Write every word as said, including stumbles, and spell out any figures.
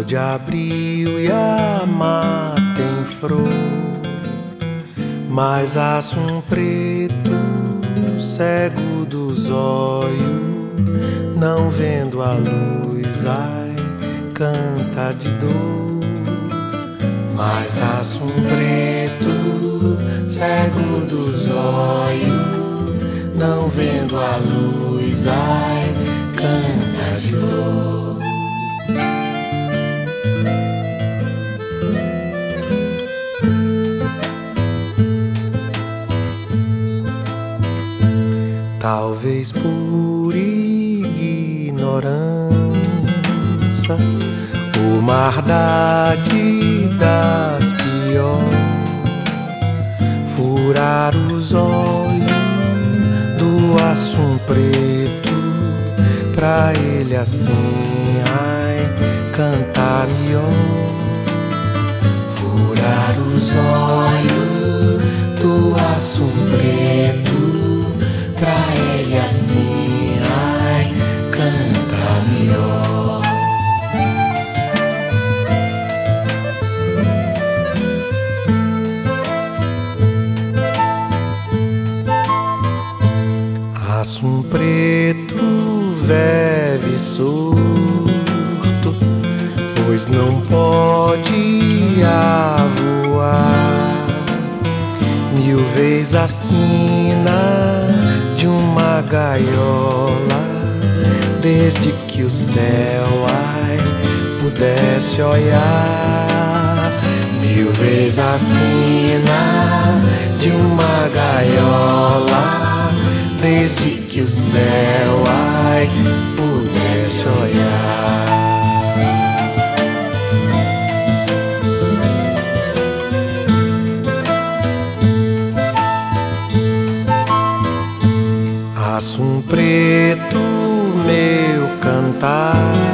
Sol de abril e a mata em flor, mas aço um preto cego dos olhos, não vendo a luz, ai, canta de dor. Mas aço um preto cego dos olhos, não vendo a luz, ai, canta de dor. Talvez por ignorância, o maldade das piores, furar os olhos do aço preto, pra ele assim, ai, cantar melhor. Furar os olhos do aço preto, pra ele assim, ai, canta melhor. Aço um preto vive surto, pois não pode voar. Mil vezes a sina de uma gaiola, desde que o céu, ai, pudesse olhar. Mil vezes a sina de uma gaiola, desde que o céu, ai, pudesse olhar. Aço um preto, meu cantar,